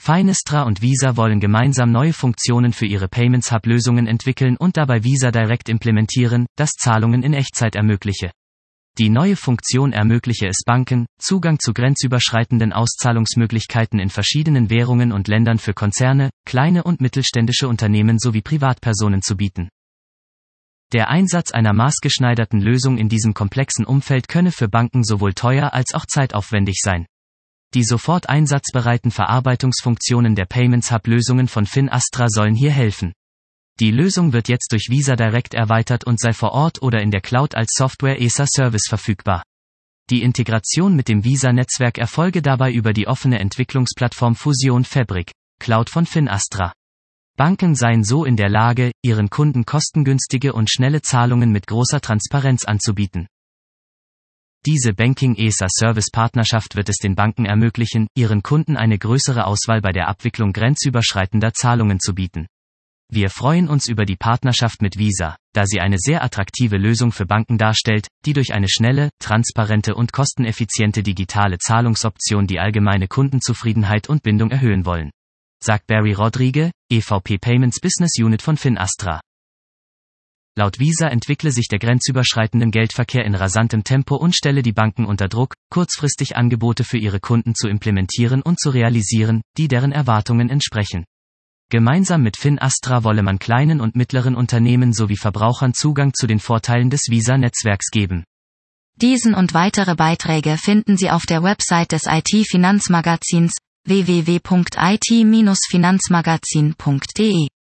Finastra und Visa wollen gemeinsam neue Funktionen für ihre Payments Hub-Lösungen entwickeln und dabei Visa Direct implementieren, das Zahlungen in Echtzeit ermögliche. Die neue Funktion ermögliche es Banken, Zugang zu grenzüberschreitenden Auszahlungsmöglichkeiten in verschiedenen Währungen und Ländern für Konzerne, kleine und mittelständische Unternehmen sowie Privatpersonen zu bieten. Der Einsatz einer maßgeschneiderten Lösung in diesem komplexen Umfeld könne für Banken sowohl teuer als auch zeitaufwendig sein. Die sofort einsatzbereiten Verarbeitungsfunktionen der Payments Hub-Lösungen von Finastra sollen hier helfen. Die Lösung wird jetzt durch Visa Direct erweitert und sei vor Ort oder in der Cloud als Software as a Service verfügbar. Die Integration mit dem Visa-Netzwerk erfolge dabei über die offene Entwicklungsplattform Fusion Fabric, Cloud von Finastra. Banken seien so in der Lage, ihren Kunden kostengünstige und schnelle Zahlungen mit großer Transparenz anzubieten. Diese Banking-as-a-Service-Partnerschaft wird es den Banken ermöglichen, ihren Kunden eine größere Auswahl bei der Abwicklung grenzüberschreitender Zahlungen zu bieten. Wir freuen uns über die Partnerschaft mit Visa, da sie eine sehr attraktive Lösung für Banken darstellt, die durch eine schnelle, transparente und kosteneffiziente digitale Zahlungsoption die allgemeine Kundenzufriedenheit und Bindung erhöhen wollen, sagt Barry Rodriguez, EVP Payments Business Unit von Finastra. Laut Visa entwickle sich der grenzüberschreitende Geldverkehr in rasantem Tempo und stelle die Banken unter Druck, kurzfristig Angebote für ihre Kunden zu implementieren und zu realisieren, die deren Erwartungen entsprechen. Gemeinsam mit Finastra wolle man kleinen und mittleren Unternehmen sowie Verbrauchern Zugang zu den Vorteilen des Visa-Netzwerks geben. Diesen und weitere Beiträge finden Sie auf der Website des IT-Finanzmagazins www.it-finanzmagazin.de.